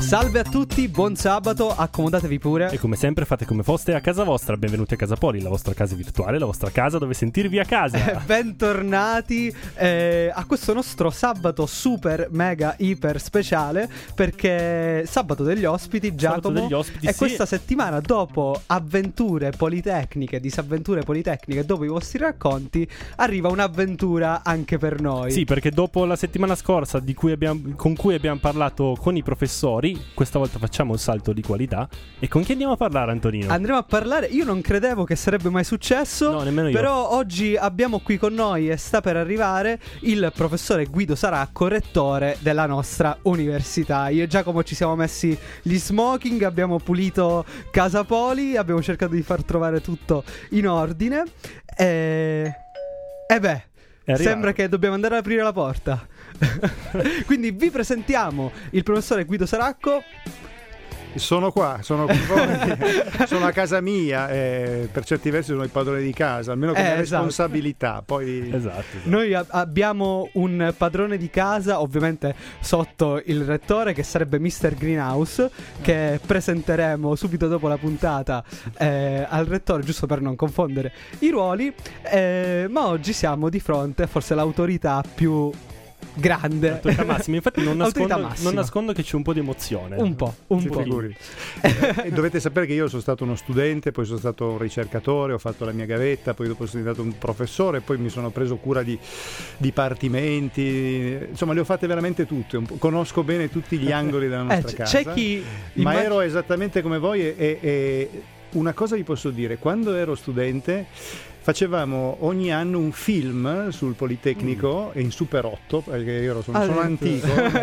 Salve a tutti, buon sabato, accomodatevi pure. E come sempre fate come foste a casa vostra. Benvenuti a Casa Poli, la vostra casa virtuale, la vostra casa dove sentirvi a casa. Bentornati a questo nostro sabato super mega iper speciale, perché sabato degli ospiti, Giacomo. Sabato degli ospiti, e sì. questa settimana, dopo avventure politecniche, disavventure politecniche, dopo i vostri racconti, arriva un'avventura anche per noi. Sì, perché dopo la settimana scorsa con cui abbiamo parlato con i professori, questa volta facciamo un salto di qualità. E con chi andiamo a parlare, Antonino? Andremo a parlare, io non credevo che sarebbe mai successo. No, nemmeno io. Però oggi abbiamo qui con noi, e sta per arrivare, il professore Guido Saracco, rettore della nostra università. Io e Giacomo ci siamo messi gli smoking, abbiamo pulito Casa Poli, abbiamo cercato di far trovare tutto in ordine. E beh, sembra che dobbiamo andare ad aprire la porta. Quindi vi presentiamo il professore Guido Saracco. Sono qua, sono con voi, sono a casa mia, per certi versi sono il padrone di casa, almeno come responsabilità. Poi Esatto. Noi abbiamo un padrone di casa, ovviamente sotto il rettore, che sarebbe Mr. Greenhouse, che presenteremo subito dopo la puntata al rettore, giusto per non confondere i ruoli. Ma oggi siamo di fronte a forse l'autorità più grande, Autorità massima. Infatti non nascondo che c'è un po' di emozione. Un po'. figuri. E dovete sapere che io sono stato uno studente, poi sono stato un ricercatore, ho fatto la mia gavetta, poi dopo sono diventato un professore, poi mi sono preso cura di dipartimenti, insomma le ho fatte veramente tutte, conosco bene tutti gli angoli della nostra casa. C'è chi ma ero esattamente come voi e una cosa vi posso dire: quando ero studente facevamo ogni anno un film sul Politecnico in Super 8, perché io sono antico,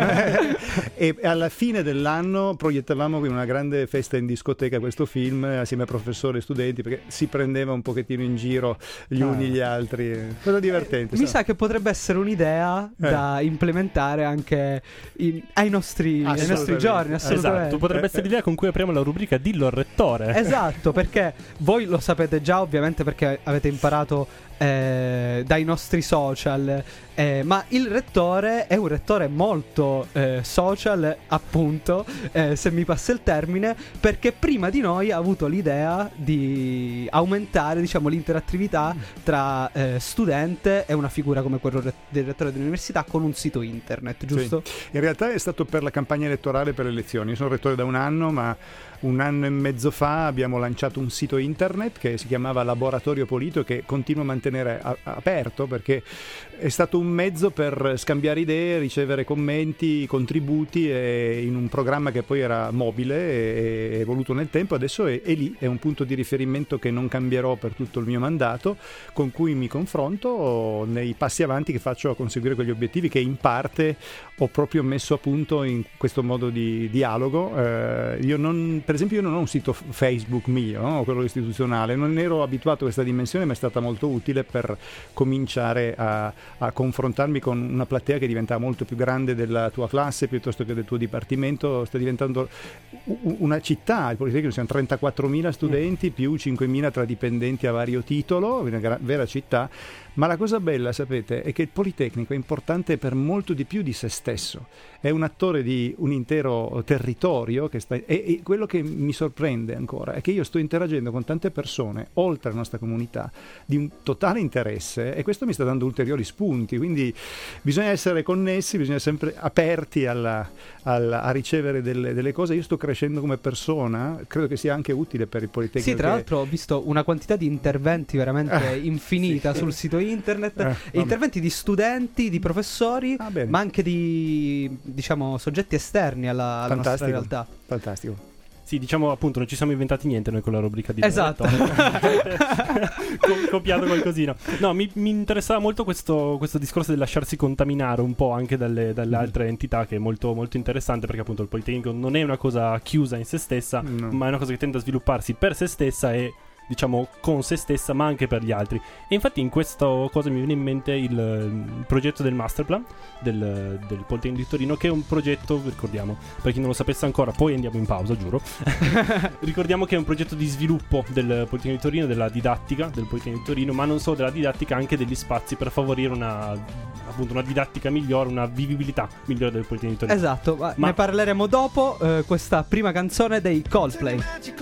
e alla fine dell'anno proiettavamo in una grande festa in discoteca questo film assieme a professori e studenti, perché si prendeva un pochettino in giro gli uni gli altri. Cosa divertente. Mi sa che potrebbe essere un'idea da implementare anche ai nostri giorni, assolutamente. Esatto, potrebbe essere l'idea con cui apriamo la rubrica Dillo al rettore. Esatto, perché voi lo sapete già, ovviamente, perché avete imparato dai nostri social, ma il rettore è un rettore molto social, appunto, se mi passa il termine, perché prima di noi ha avuto l'idea di aumentare, diciamo, l'interattività tra studente e una figura come quello del rettore dell'università, con un sito internet, giusto? Sì. In realtà è stato per la campagna elettorale per le elezioni. Io sono rettore da un anno, ma un anno e mezzo fa abbiamo lanciato un sito internet che si chiamava Laboratorio Polito, che continua a mantenere aperto, perché è stato un mezzo per scambiare idee, ricevere commenti, contributi, in un programma che poi era mobile e evoluto nel tempo. Adesso è lì, è un punto di riferimento che non cambierò per tutto il mio mandato, con cui mi confronto nei passi avanti che faccio a conseguire quegli obiettivi che in parte ho proprio messo a punto in questo modo di dialogo. Per esempio, io non ho un sito Facebook mio, no? Quello istituzionale, non ero abituato a questa dimensione, ma è stata molto utile per cominciare a confrontarmi con una platea che diventa molto più grande della tua classe piuttosto che del tuo dipartimento. Sta diventando una città, il Politecnico siamo 34.000 studenti più 5.000 tra dipendenti a vario titolo, una vera città. Ma la cosa bella, sapete, è che il Politecnico è importante per molto di più di se stesso. È un attore di un intero territorio e quello che mi sorprende ancora è che io sto interagendo con tante persone oltre la nostra comunità di un totale interesse, e questo mi sta dando ulteriori spunti. Quindi bisogna essere connessi, bisogna sempre aperti a ricevere delle cose. Io sto crescendo come persona, credo che sia anche utile per il Politecnico. Sì, tra l'altro ho visto una quantità di interventi veramente infinita sul sito internet, interventi di studenti, di professori, ma anche di, diciamo, soggetti esterni alla nostra realtà. Fantastico. Sì, diciamo, appunto, non ci siamo inventati niente noi con la rubrica di esatto. Copiato qualcosina. No, mi interessava molto questo discorso del lasciarsi contaminare un po' anche dalle altre entità, che è molto, molto interessante, perché appunto il Politecnico non è una cosa chiusa in se stessa, ma è una cosa che tende a svilupparsi per se stessa e diciamo, con se stessa, ma anche per gli altri. E infatti in questa cosa mi viene in mente il progetto del Masterplan del Politecnico di Torino, che è un progetto, ricordiamo, per chi non lo sapesse ancora, poi andiamo in pausa, giuro. Ricordiamo che è un progetto di sviluppo del Politecnico di Torino, della didattica del Politecnico di Torino, ma non solo della didattica, anche degli spazi per favorire una didattica migliore, una vivibilità migliore del Politecnico di Torino. Esatto, ma ne parleremo dopo. Questa prima canzone dei Coldplay.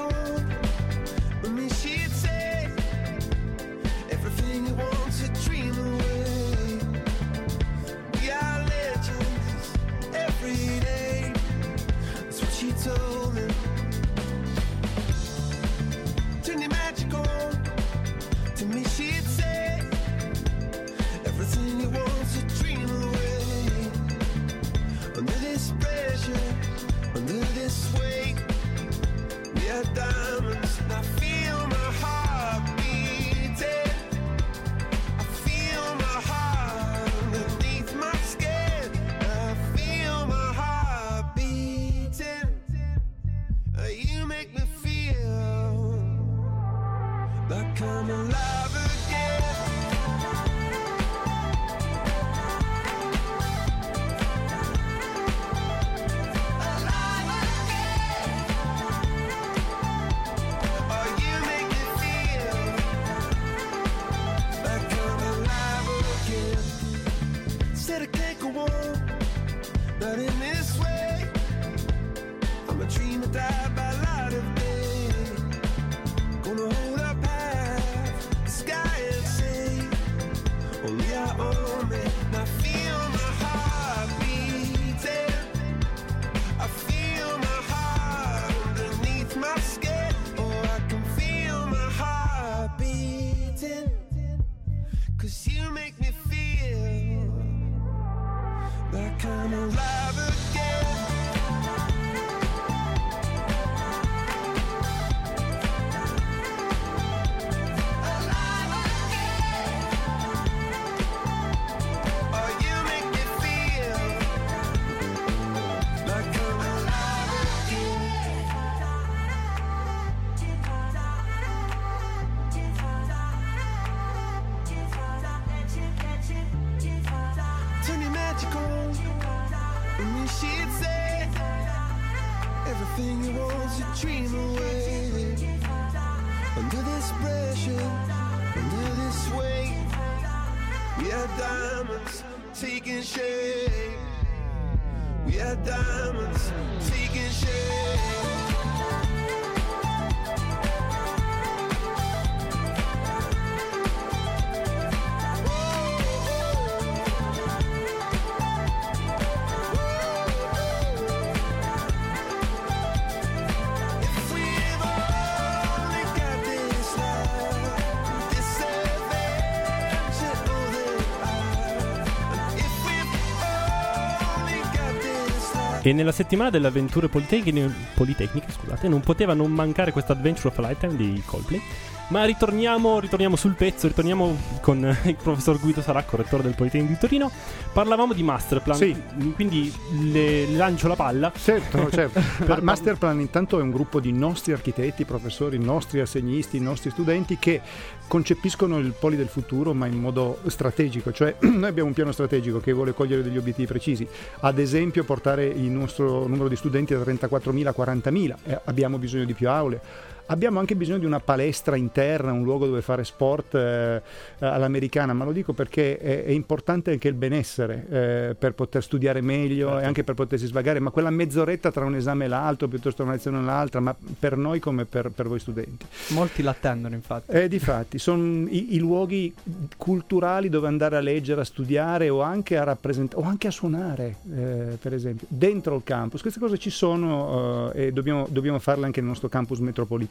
E nella settimana delle avventure politecniche, scusate, non poteva non mancare questo Adventure of a Lifetime di Coldplay. Ma ritorniamo sul pezzo, ritorniamo con il professor Guido Saracco, rettore del Politecnico di Torino. Parlavamo di Masterplan, sì. Quindi le lancio la palla. Certo. Masterplan intanto è un gruppo di nostri architetti, professori, nostri assegnisti, nostri studenti che concepiscono il Poli del futuro, ma in modo strategico. Cioè noi abbiamo un piano strategico che vuole cogliere degli obiettivi precisi, ad esempio portare il nostro numero di studenti da 34.000 a 40.000, abbiamo bisogno di più aule. Abbiamo anche bisogno di una palestra interna, un luogo dove fare sport all'americana, ma lo dico perché è importante anche il benessere per poter studiare meglio, certo, e anche per potersi svagare, ma quella mezz'oretta tra un esame e l'altro, piuttosto una lezione e l'altra, ma per noi come per voi studenti. Molti l'attendono, infatti. Difatti, sono i luoghi culturali dove andare a leggere, a studiare o anche a rappresentare, o anche a suonare, per esempio, dentro il campus. Queste cose ci sono e dobbiamo farle anche nel nostro campus metropolitano.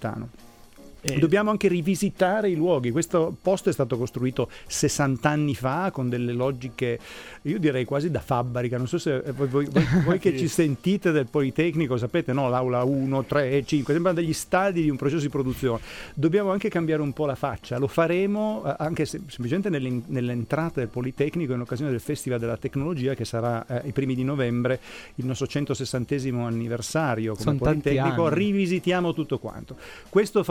Dobbiamo anche rivisitare i luoghi. Questo posto è stato costruito 60 anni fa con delle logiche, io direi quasi da fabbrica. Non so se voi che ci sentite del Politecnico sapete, no? L'aula 1, 3, 5 sembrano degli stadi di un processo di produzione. Dobbiamo anche cambiare un po' la faccia. Lo faremo anche semplicemente nell'entrata del Politecnico in occasione del Festival della Tecnologia, che sarà i primi di novembre, il nostro 160° anniversario come Politecnico. Rivisitiamo tutto quanto. Questo fa il master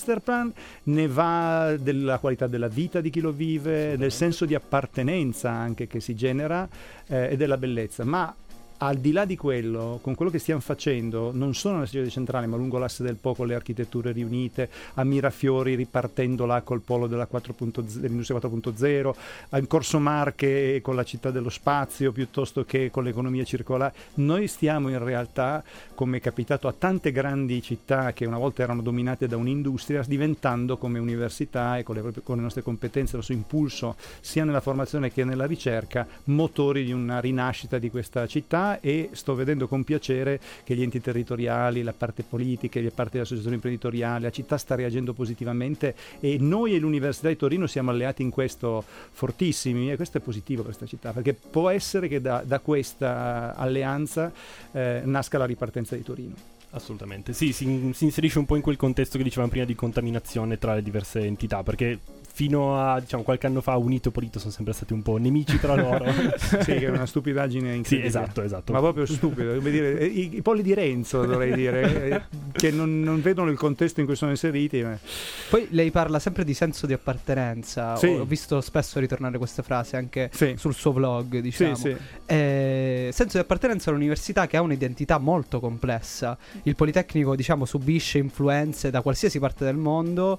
masterplan, ne va della qualità della vita di chi lo vive, del senso di appartenenza anche che si genera e della bellezza. Ma al di là di quello, con quello che stiamo facendo, non solo nella sede centrale, ma lungo l'asse del Po, con le architetture riunite, a Mirafiori ripartendo là col polo dell'industria 4.0, in Corso Marche con la città dello spazio, piuttosto che con l'economia circolare, noi stiamo in realtà, come è capitato a tante grandi città che una volta erano dominate da un'industria, diventando come università e con le nostre competenze, il nostro impulso sia nella formazione che nella ricerca, motori di una rinascita di questa città. E sto vedendo con piacere che gli enti territoriali, la parte politica, le parti delle associazioni imprenditoriali, la città sta reagendo positivamente e noi e l'Università di Torino siamo alleati in questo fortissimi, e questo è positivo per questa città, perché può essere che da questa alleanza nasca la ripartenza di Torino. Assolutamente, sì, si inserisce un po' in quel contesto che dicevamo prima di contaminazione tra le diverse entità, perché fino a qualche anno fa Unito e Polito sono sempre stati un po' nemici tra loro. Sì, che è una stupidaggine incredibile. Sì, esatto. Ma proprio stupido, come dire, i polli di Renzo dovrei dire, che non vedono il contesto in cui sono inseriti. Ma... Poi lei parla sempre di senso di appartenenza, sì. Ho visto spesso ritornare queste frasi anche sì. sul suo vlog, diciamo. Sì. Senso di appartenenza a un'università che ha un'identità molto complessa. Il Politecnico, diciamo, subisce influenze da qualsiasi parte del mondo,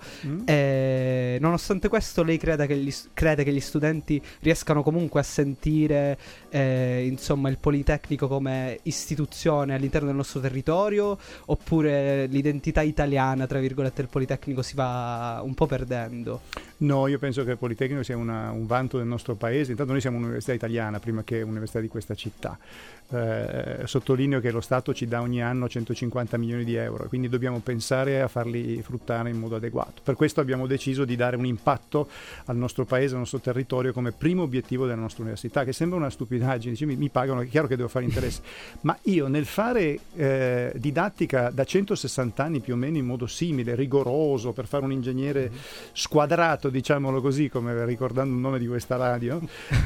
nonostante questo lei crede che gli studenti riescano comunque a sentire insomma il Politecnico come istituzione all'interno del nostro territorio, oppure l'identità italiana, tra virgolette, del Politecnico si va un po' perdendo? No, io penso che il Politecnico sia un vanto del nostro paese. Intanto noi siamo un'università italiana prima che un'università di questa città. Sottolineo che lo Stato ci dà ogni anno 150 milioni di euro, quindi dobbiamo pensare a farli fruttare in modo adeguato. Per questo abbiamo deciso di dare un impatto al nostro paese, al nostro territorio, come primo obiettivo della nostra università, che sembra una stupidaggine. Dice, mi pagano, è chiaro che devo fare interesse, ma io nel fare didattica da 160 anni più o meno in modo simile, rigoroso, per fare un ingegnere squadrato, diciamolo così, come ricordando il nome di questa radio,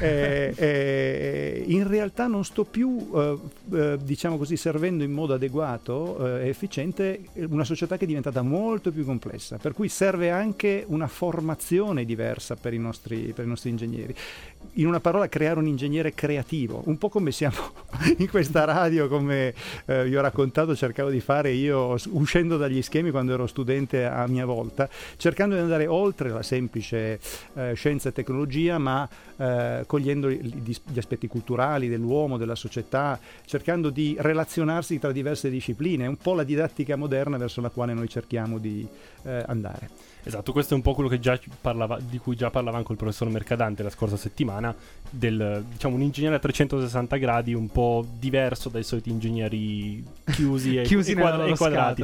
in realtà non sto più diciamo così, servendo in modo adeguato e efficiente una società che è diventata molto più complessa, per cui serve anche una formazione diversa per i nostri ingegneri. In una parola, creare un ingegnere creativo, un po' come siamo in questa radio, come vi ho raccontato, cercavo di fare io uscendo dagli schemi quando ero studente a mia volta, cercando di andare oltre la semplice scienza e tecnologia, ma cogliendo gli aspetti culturali dell'uomo, della società, cercando di relazionarsi tra diverse discipline. È un po' la didattica moderna verso la quale noi cerchiamo di andare. Esatto, questo è un po' quello che di cui già parlava anche il professor Mercadante la scorsa settimana, diciamo un ingegnere a 360 gradi un po' diverso dai soliti ingegneri chiusi e quadrati.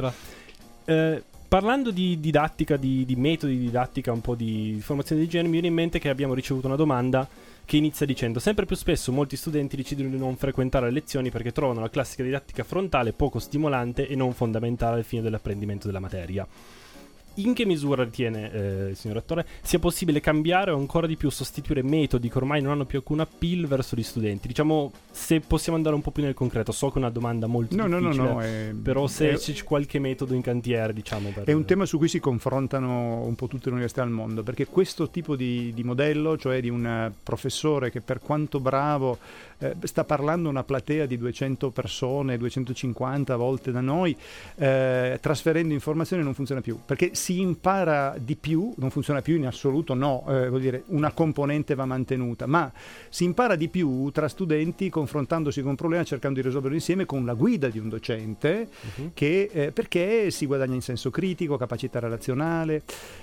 Parlando di didattica, di metodi di didattica, un po' di formazione di genere, mi viene in mente che abbiamo ricevuto una domanda che inizia dicendo: sempre più spesso molti studenti decidono di non frequentare le lezioni perché trovano la classica didattica frontale poco stimolante e non fondamentale al fine dell'apprendimento della materia. In che misura ritiene, signor Rettore, sia possibile cambiare o ancora di più sostituire metodi che ormai non hanno più alcun appeal verso gli studenti? Diciamo, se possiamo andare un po' più nel concreto. So che è una domanda molto difficile, però se c'è qualche metodo in cantiere, diciamo. È un tema su cui si confrontano un po' tutte le università al mondo, perché questo tipo di modello, cioè di un professore che per quanto bravo sta parlando a una platea di 200 persone, 250 a volte da noi, trasferendo informazioni, non funziona più, perché si impara di più, non funziona più in assoluto, no, vuol dire una componente va mantenuta, ma si impara di più tra studenti confrontandosi con un problema, cercando di risolverlo insieme con la guida di un docente, che perché si guadagna in senso critico, capacità relazionale.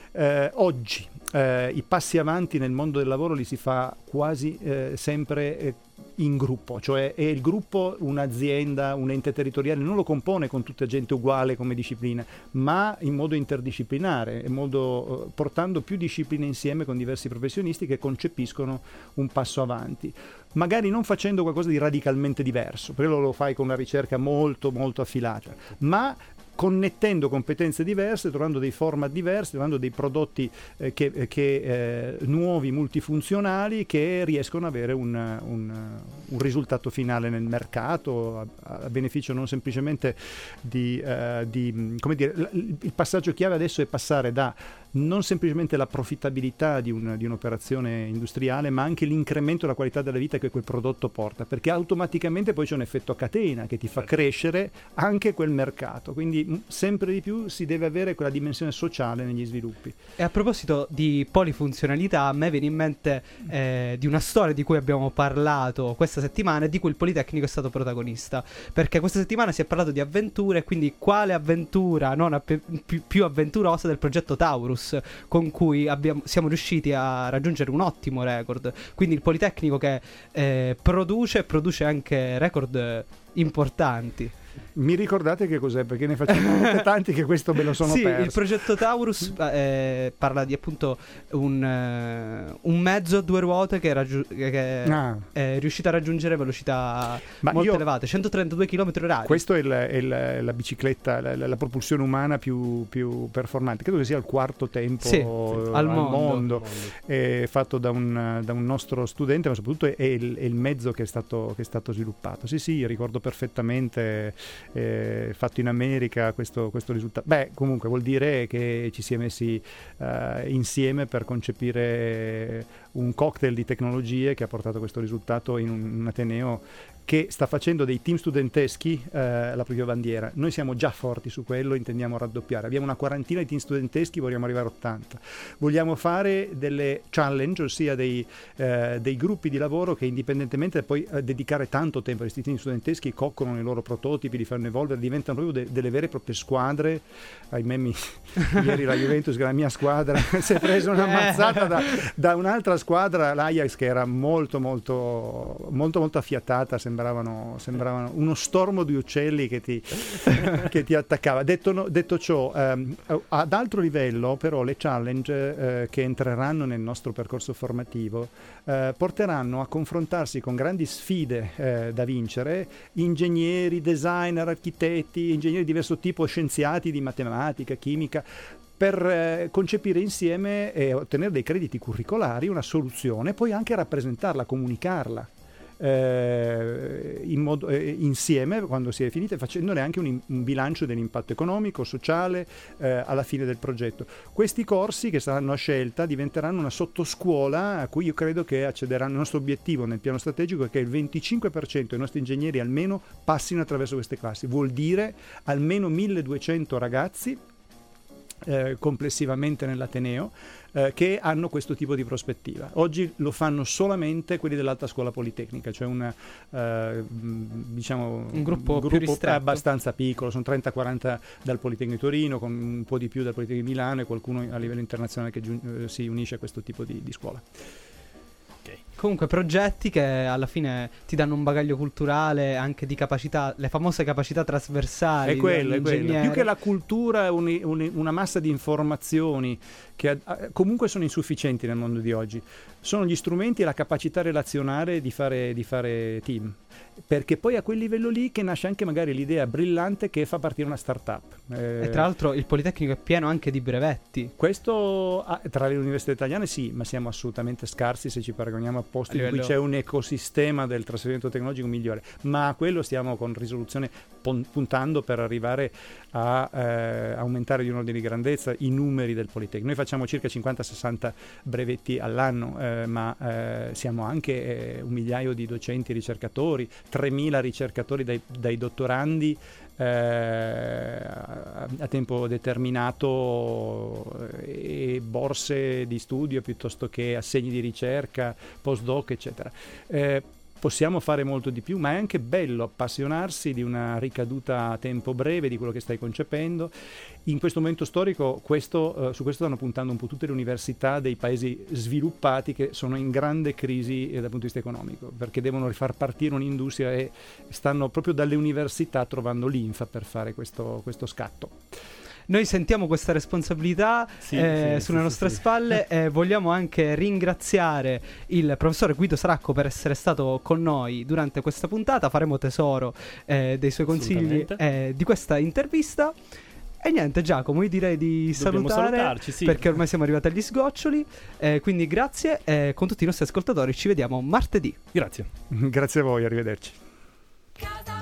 Oggi i passi avanti nel mondo del lavoro li si fa quasi sempre in gruppo, cioè è il gruppo, un'azienda, un ente territoriale non lo compone con tutta gente uguale come disciplina, ma in modo interdisciplinare, portando più discipline insieme con diversi professionisti che concepiscono un passo avanti, magari non facendo qualcosa di radicalmente diverso, perché lo fai con una ricerca molto molto affilata, ma connettendo competenze diverse, trovando dei format diversi, trovando dei prodotti nuovi, multifunzionali, che riescono ad avere un risultato finale nel mercato, a beneficio non semplicemente come dire, il passaggio chiave adesso è passare da non semplicemente la profittabilità di un'operazione industriale, ma anche l'incremento della qualità della vita che quel prodotto porta, perché automaticamente poi c'è un effetto a catena che ti fa crescere anche quel mercato, quindi sempre di più si deve avere quella dimensione sociale negli sviluppi. E a proposito di polifunzionalità, a me viene in mente di una storia di cui abbiamo parlato questa settimana e di cui il Politecnico è stato protagonista, perché questa settimana si è parlato di avventure, quindi quale avventura non più avventurosa del progetto Taurus, con cui siamo riusciti a raggiungere un ottimo record. Quindi il Politecnico che produce anche record importanti. Mi ricordate che cos'è? Perché ne facciamo tanti che questo me lo sono perso. Il progetto Taurus parla di appunto un mezzo a due ruote che è riuscito a raggiungere velocità molto elevate, 132 km/h. Questo è la bicicletta, la propulsione umana più performante. Credo che sia il quarto tempo al mondo. È fatto da un nostro studente, ma soprattutto è il mezzo che è stato sviluppato. Sì, ricordo perfettamente. Fatto in America questo risultato. Comunque vuol dire che ci si è messi insieme per concepire un cocktail di tecnologie che ha portato questo risultato in un ateneo che sta facendo dei team studenteschi la propria bandiera. Noi siamo già forti su quello, intendiamo raddoppiare. Abbiamo una quarantina di team studenteschi, vogliamo arrivare a 80. Vogliamo fare delle challenge, ossia dei gruppi di lavoro che indipendentemente poi dedicare tanto tempo a questi team studenteschi, coccolano i loro prototipi, li fanno evolvere, diventano proprio delle vere e proprie squadre. Ieri la Juventus, che è la mia squadra, si è presa una mazzata da un'altra squadra, l'Ajax, che era molto molto molto molto affiatata, sembravano uno stormo di uccelli che ti attaccava. Detto ciò, ad altro livello però le challenge che entreranno nel nostro percorso formativo porteranno a confrontarsi con grandi sfide da vincere, ingegneri, designer, architetti, ingegneri di diverso tipo, scienziati di matematica, chimica, per concepire insieme e ottenere dei crediti curricolari, una soluzione, poi anche rappresentarla, comunicarla insieme quando si è finita, facendone anche un bilancio dell'impatto economico, sociale alla fine del progetto. Questi corsi, che saranno a scelta, diventeranno una sottoscuola a cui io credo che accederanno. Il nostro obiettivo nel piano strategico è che il 25% dei nostri ingegneri almeno passino attraverso queste classi. Vuol dire almeno 1200 ragazzi complessivamente nell'Ateneo che hanno questo tipo di prospettiva. Oggi lo fanno solamente quelli dell'Alta Scuola Politecnica, cioè un gruppo più ristretto, abbastanza piccolo, sono 30-40 dal Politecnico di Torino, con un po' di più dal Politecnico di Milano e qualcuno a livello internazionale che si unisce a questo tipo di scuola. Comunque progetti che alla fine ti danno un bagaglio culturale, anche di capacità, le famose capacità trasversali. È quello. Più che la cultura, una massa di informazioni che comunque sono insufficienti nel mondo di oggi. Sono gli strumenti e la capacità relazionale di fare team. Perché poi a quel livello lì che nasce anche magari l'idea brillante che fa partire una startup. E tra l'altro il Politecnico è pieno anche di brevetti. Questo tra le università italiane sì, ma siamo assolutamente scarsi se ci paragoniamo a posti in cui c'è un ecosistema del trasferimento tecnologico migliore. Ma a quello stiamo con risoluzione puntando per arrivare a aumentare di un ordine di grandezza i numeri del Politecnico. Noi facciamo circa 50-60 brevetti all'anno, ma siamo anche 1 migliaio di docenti e ricercatori, 3.000 ricercatori dai dottorandi a tempo determinato e borse di studio piuttosto che assegni di ricerca, postdoc, eccetera. Possiamo fare molto di più, ma è anche bello appassionarsi di una ricaduta a tempo breve di quello che stai concependo. In questo momento storico su questo stanno puntando un po' tutte le università dei paesi sviluppati che sono in grande crisi dal punto di vista economico, perché devono rifar partire un'industria e stanno proprio dalle università trovando l'infa per fare questo scatto. noi sentiamo questa responsabilità sulle nostre spalle e vogliamo anche ringraziare il professore Guido Saracco per essere stato con noi durante questa puntata. Faremo tesoro dei suoi consigli di questa intervista. E niente, Giacomo, io direi di salutarci, perché ormai siamo arrivati agli sgoccioli. Quindi grazie, con tutti i nostri ascoltatori ci vediamo martedì. Grazie. Grazie a voi, arrivederci. Casa